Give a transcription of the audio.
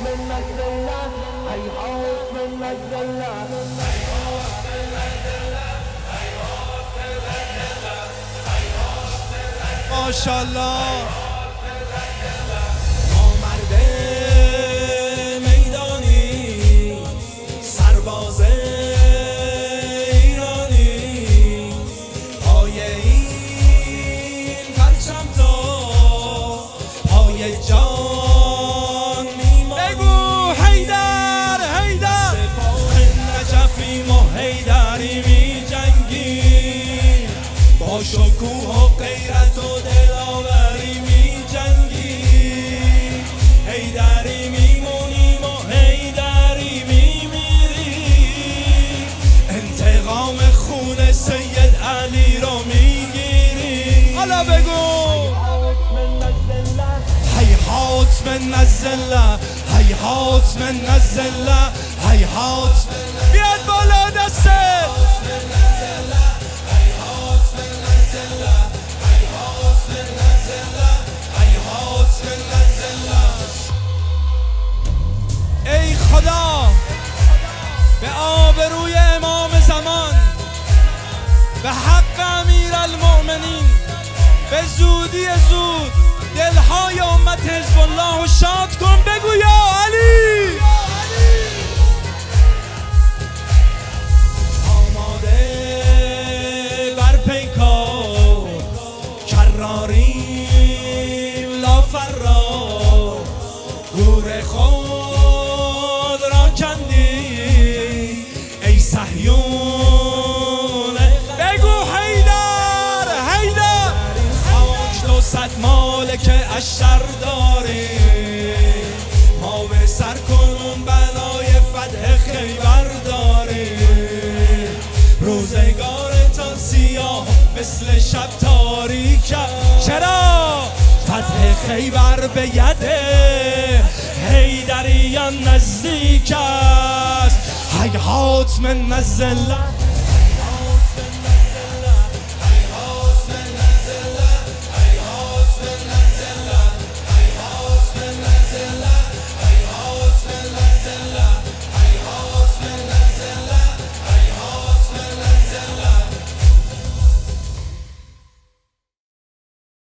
ماشاءالله آمرد میدانی سرباز ایرانی پای این پرچم تا پای جان میمانی بگو حیدر حیدر سپاه نجفیم و حیدری می جنگی با شکوه و غیرت و دلاوری می جنگی حیدری میمونیم و حیدری میمیری انتقام خون سید علی رو میگیری حالا بگو هیهات من الذله هیهات من الذله هیهات بیاد بالا دسته ای خدا به آبروی امام زمان به حق امیرالمؤمنین به زودی زود دلهای امت حزب الله رو شاد کن بگو یا علی آماده بر پیکار کراریم لا فرار گور خود را کندی ای صهیون بگو حیدر حیدر خاک 200 مالک اشتر داری ما به سر کنون بنای فتح خیبر داری روزگارتان سیاه مثل شب تاریک چرا فتح خیبر به ید حیدریان نزدیک است هیهات من الذله